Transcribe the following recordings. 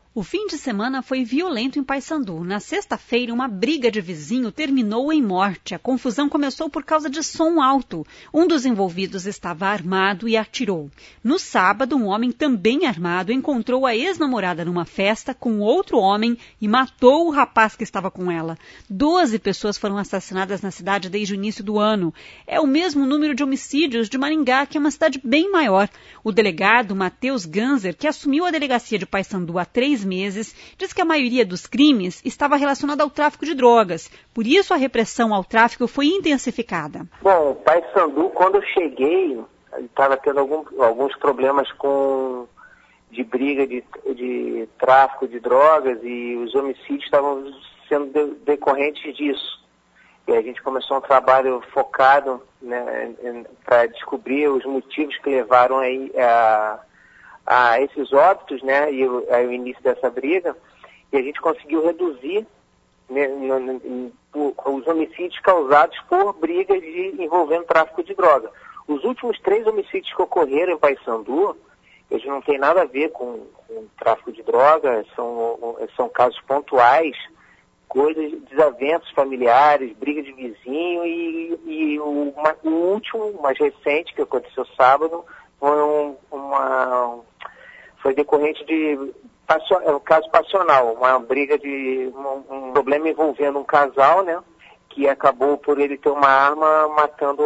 O fim de semana foi violento em Paysandu. Na sexta-feira, uma briga de vizinho terminou em morte. A confusão começou por causa de som alto. Um dos envolvidos estava armado e atirou. No sábado, um homem também armado encontrou a ex-namorada numa festa com outro homem e matou o rapaz que estava com ela. 12 pessoas foram assassinadas na cidade desde o início do ano. É o mesmo número de homicídios de Maringá, que é uma cidade bem maior. O delegado Matheus Ganser, que assumiu a delegacia de Paysandu há 3 meses, diz que a maioria dos crimes estava relacionada ao tráfico de drogas. Por isso, a repressão ao tráfico foi intensificada. Bom, Paysandu, quando eu cheguei, estava tendo alguns problemas de briga de tráfico de drogas e os homicídios estavam sendo decorrentes disso. E a gente começou um trabalho focado, né, para descobrir os motivos que levaram aí a esses óbitos, né, e o início dessa briga, e a gente conseguiu reduzir, né, os homicídios causados por brigas envolvendo tráfico de droga. Os últimos 3 homicídios que ocorreram em Paysandu, eles não têm nada a ver com tráfico de droga, são casos pontuais, coisas, desaventos familiares, briga de vizinho, e o último, mais recente, que aconteceu sábado, foi decorrente de um caso passional, uma briga um problema envolvendo um casal, né, que acabou por ele ter uma arma matando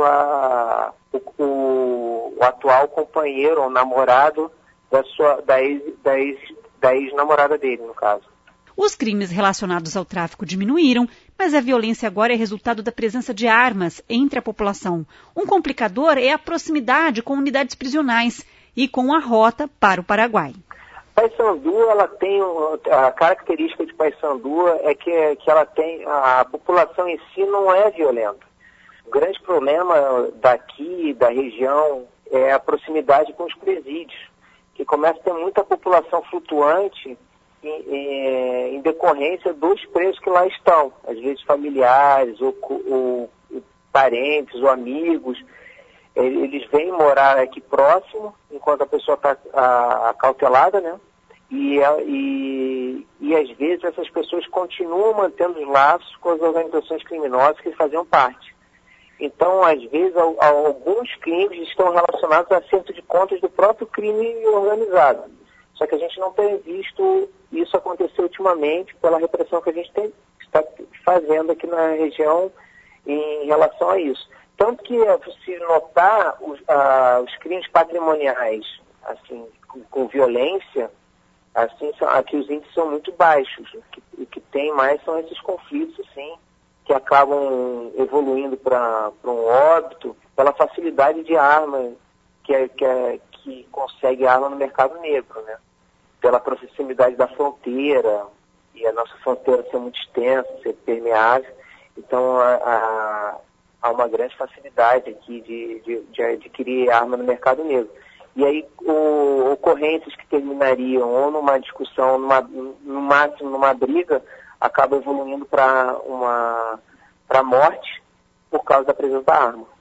o atual companheiro ou namorado da ex-namorada dele, no caso. Os crimes relacionados ao tráfico diminuíram, mas a violência agora é resultado da presença de armas entre a população. Um complicador é a proximidade com unidades prisionais e com a rota para o Paraguai. Paysandu, ela tem a característica de Paysandu é que ela tem, a população em si não é violenta. O grande problema daqui, da região, é a proximidade com os presídios, que começa a ter muita população flutuante em decorrência dos presos que lá estão, às vezes familiares ou parentes ou amigos. Eles vêm morar aqui próximo, enquanto a pessoa está acautelada, né? E às vezes essas pessoas continuam mantendo os laços com as organizações criminosas que faziam parte. Então, às vezes, alguns crimes estão relacionados a acerto de contas do próprio crime organizado. Só que a gente não tem visto isso acontecer ultimamente pela repressão que a gente está fazendo aqui na região em relação a isso. Tanto que, se notar, os crimes patrimoniais, assim, com violência, assim, aqui os índices são muito baixos. O que tem mais são esses conflitos, assim, que acabam evoluindo para um óbito pela facilidade de arma que consegue arma no mercado negro, né? Pela proximidade da fronteira, e a nossa fronteira ser muito extensa, ser permeável. Então, há uma grande facilidade aqui de adquirir arma no mercado negro. E aí, ocorrências que terminariam ou numa discussão, no máximo numa briga, acabam evoluindo para morte por causa da presença da arma.